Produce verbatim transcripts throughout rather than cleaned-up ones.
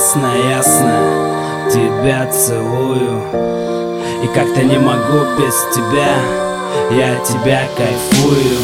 ясно, ясно, тебя целую. И как-то не могу без тебя, я от тебя кайфую.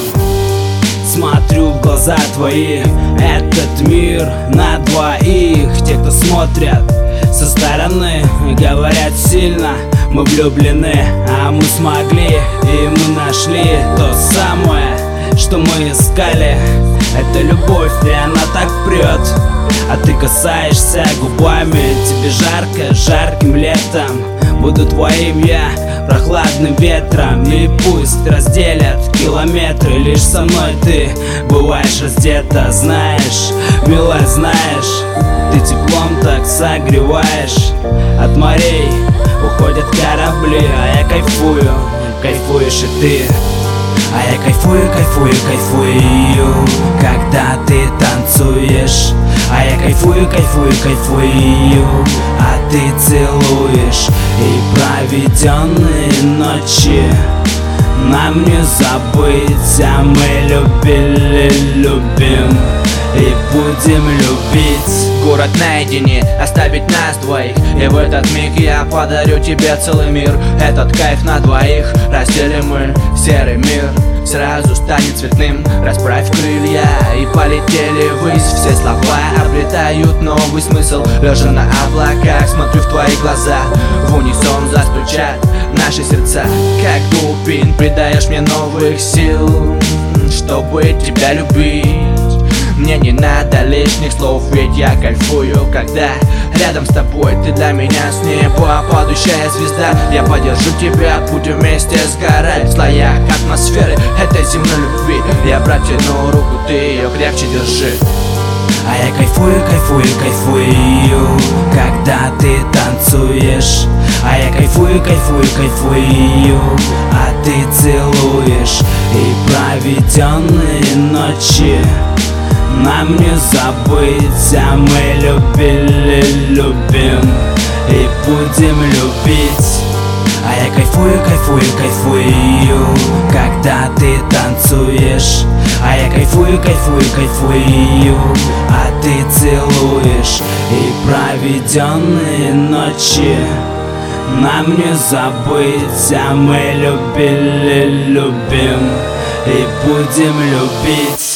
Смотрю в глаза твои, этот мир на двоих. Те, кто смотрят со стороны, говорят сильно, мы влюблены, а мы смогли, и мы нашли то самое, что мы искали. Это любовь, и она так прет, а ты касаешься губами. Тебе жарко, жарким летом, буду твоим я, прохладным ветром. И пусть разделят километры, лишь со мной ты бываешь раздета. Знаешь, милая, знаешь, ты теплом так согреваешь. От морей уходят корабли, а я кайфую, кайфуешь и ты. А я кайфую, кайфую, кайфую, когда ты танцуешь. А я кайфую, кайфую, кайфую, а ты целуешь. И проведенные ночи нам не забыть, а мы любили, любим и будем любить. Город наедине, оставить нас двоих, и в этот миг я подарю тебе целый мир. Этот кайф на двоих, разделим мы серый мир. Сразу станет цветным, расправь крылья и полетели ввысь. Все слова обретают новый смысл. Лежа на облаках, смотрю в твои глаза, в унисон застучат наши сердца. Как дубин, придаешь мне новых сил, чтобы тебя любить. Мне не надо лишних слов, ведь я кайфую, когда рядом с тобой. Ты для меня с неба падающая звезда. Я поддержу тебя, будем вместе сгорать в слоях атмосферы этой земной любви. Я протяну руку, ты ее крепче держи. А я кайфую, кайфую, кайфую, когда ты танцуешь. А я кайфую, кайфую, кайфую, а ты целуешь. И проведенные ночи нам не забыть, а мы любили, любим и будем любить. А я кайфую, кайфую, кайфую, когда ты танцуешь. А я кайфую, кайфую, кайфую, а ты целуешь. И проведенные ночи нам не забыть, а мы любили, любим и будем любить.